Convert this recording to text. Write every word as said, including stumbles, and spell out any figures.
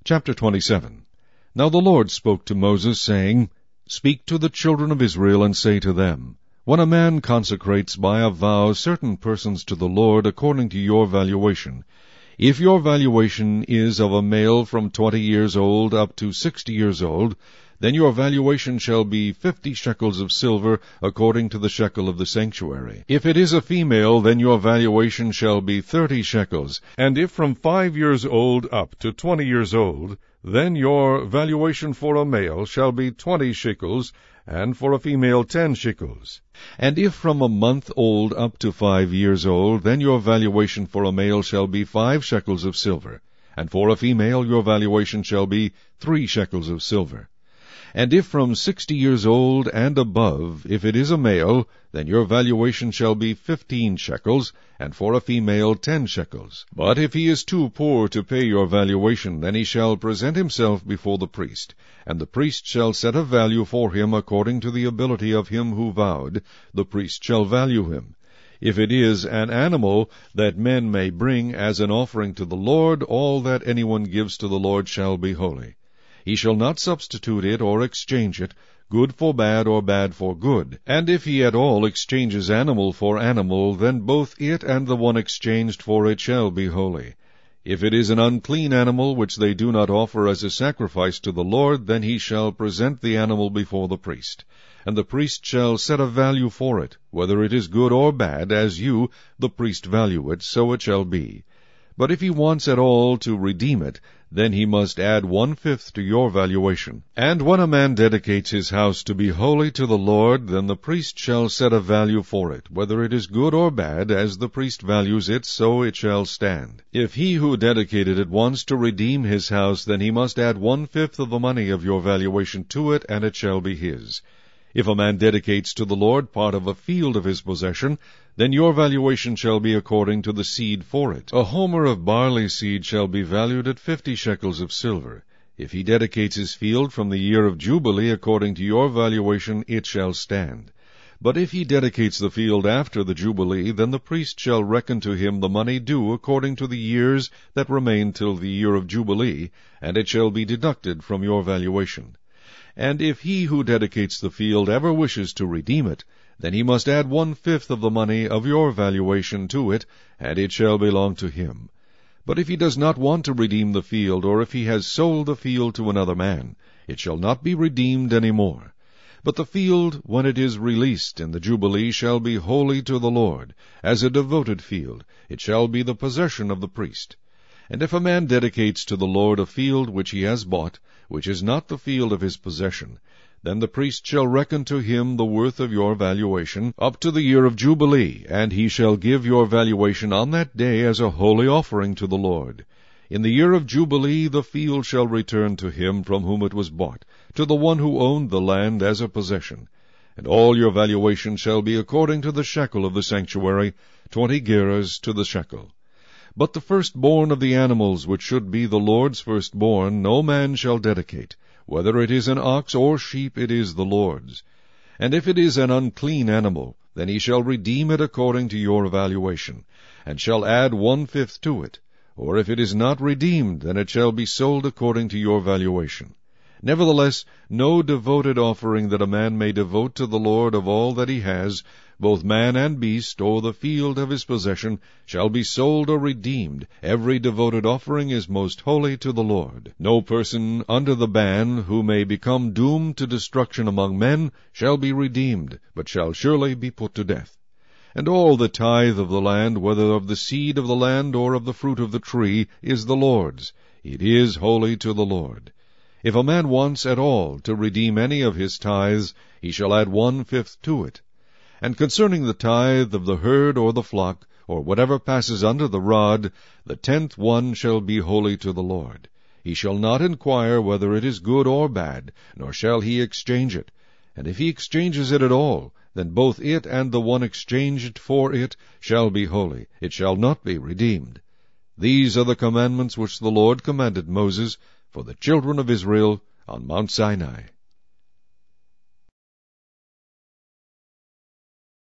Chapter twenty-seven. Now the Lord spoke to Moses, saying, Speak to the children of Israel, and say to them, When a man consecrates by a vow certain persons to the Lord according to your valuation, if your valuation is of a male from twenty years old up to sixty years old, then your valuation shall be fifty shekels of silver, according to the shekel of the sanctuary. If it is a female, then your valuation shall be thirty shekels. And if from five years old up to twenty years old, then your valuation for a male shall be twenty shekels, and for a female ten shekels. And if from a month old up to five years old, then your valuation for a male shall be five shekels of silver, and for a female your valuation shall be three shekels of silver. And if from sixty years old and above, if it is a male, then your valuation shall be fifteen shekels, and for a female ten shekels. But if he is too poor to pay your valuation, then he shall present himself before the priest, and the priest shall set a value for him according to the ability of him who vowed. The priest shall value him. If it is an animal that men may bring as an offering to the Lord, all that anyone gives to the Lord shall be holy. He shall not substitute it or exchange it, good for bad or bad for good. And if he at all exchanges animal for animal, then both it and the one exchanged for it shall be holy. If it is an unclean animal which they do not offer as a sacrifice to the Lord, then he shall present the animal before the priest. And the priest shall set a value for it, whether it is good or bad, as you, the priest, value it, so it shall be. But if he wants at all to redeem it, then he must add one-fifth to your valuation. And when a man dedicates his house to be holy to the Lord, then the priest shall set a value for it, whether it is good or bad, as the priest values it, so it shall stand. If he who dedicated it wants to redeem his house, then he must add one-fifth of the money of your valuation to it, and it shall be his. If a man dedicates to the Lord part of a field of his possession, then your valuation shall be according to the seed for it. A homer of barley seed shall be valued at fifty shekels of silver. If he dedicates his field from the year of Jubilee according to your valuation, it shall stand. But if he dedicates the field after the Jubilee, then the priest shall reckon to him the money due according to the years that remain till the year of Jubilee, and it shall be deducted from your valuation. And if he who dedicates the field ever wishes to redeem it, then he must add one-fifth of the money of your valuation to it, and it shall belong to him. But if he does not want to redeem the field, or if he has sold the field to another man, it shall not be redeemed any more. But the field, when it is released in the Jubilee, shall be holy to the Lord, as a devoted field. It shall be the possession of the priest. And if a man dedicates to the Lord a field which he has bought, which is not the field of his possession, then the priest shall reckon to him the worth of your valuation up to the year of Jubilee, and he shall give your valuation on that day as a holy offering to the Lord. In the year of Jubilee the field shall return to him from whom it was bought, to the one who owned the land as a possession. And all your valuation shall be according to the shekel of the sanctuary, twenty gerahs to the shekel. But the firstborn of the animals, which should be the Lord's firstborn, no man shall dedicate. Whether it is an ox or sheep, it is the Lord's. And if it is an unclean animal, then he shall redeem it according to your valuation, and shall add one-fifth to it. Or if it is not redeemed, then it shall be sold according to your valuation. Nevertheless, no devoted offering that a man may devote to the Lord of all that he has, both man and beast, or the field of his possession, shall be sold or redeemed. Every devoted offering is most holy to the Lord. No person under the ban, who may become doomed to destruction among men, shall be redeemed, but shall surely be put to death. And all the tithe of the land, whether of the seed of the land or of the fruit of the tree, is the Lord's. It is holy to the Lord. If a man wants at all to redeem any of his tithes, he shall add one-fifth to it. And concerning the tithe of the herd or the flock, or whatever passes under the rod, the tenth one shall be holy to the Lord. He shall not inquire whether it is good or bad, nor shall he exchange it. And if he exchanges it at all, then both it and the one exchanged for it shall be holy. It shall not be redeemed. These are the commandments which the Lord commanded Moses for the children of Israel on Mount Sinai.